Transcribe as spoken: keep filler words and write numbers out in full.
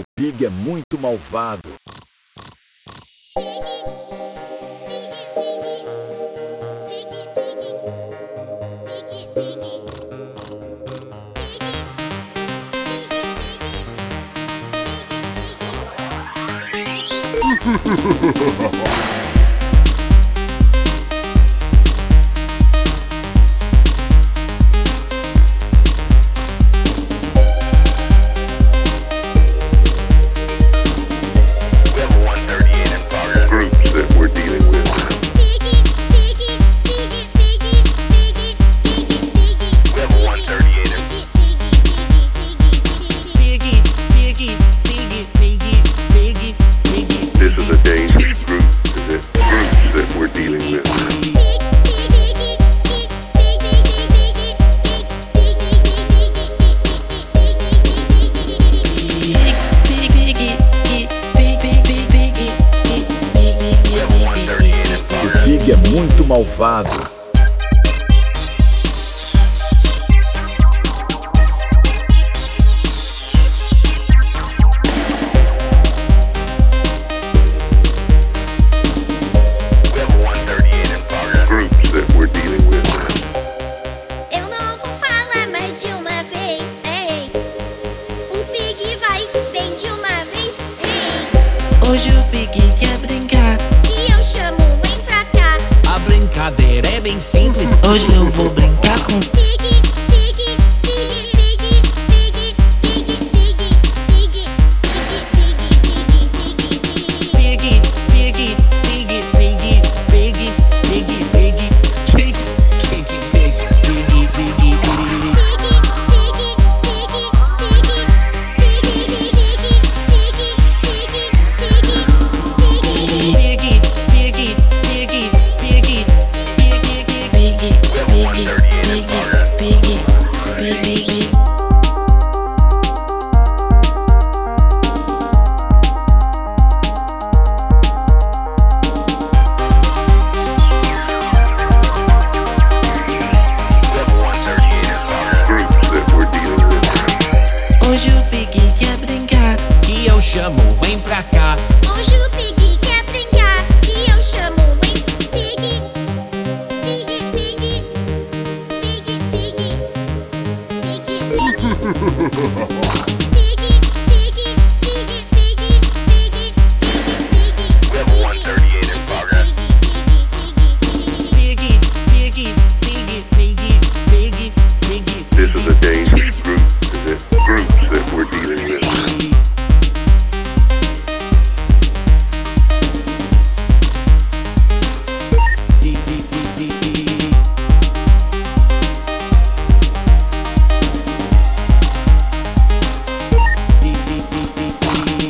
O Pig é muito malvado. É muito malvado. Eu não vou falar mais de uma vez, ei. O Pig vai bem de uma vez, ei. Hoje o Pig quer brincar E eu chamo, vem pra cá. A brincadeira é bem simples. Hoje eu vou brincar com Pig, Pig, Pig, Pig, Pig, Pig, Pig, Pig, Pig, Pig, Pig, Pig, Pig, pig, pig, pig, pig, pig, pig, pig, pig, pig, pig, pig, pig. Hoje o Pig quer brincar E eu chamo, vem pra cá. Hoje o Pig quer brincar e eu chamo.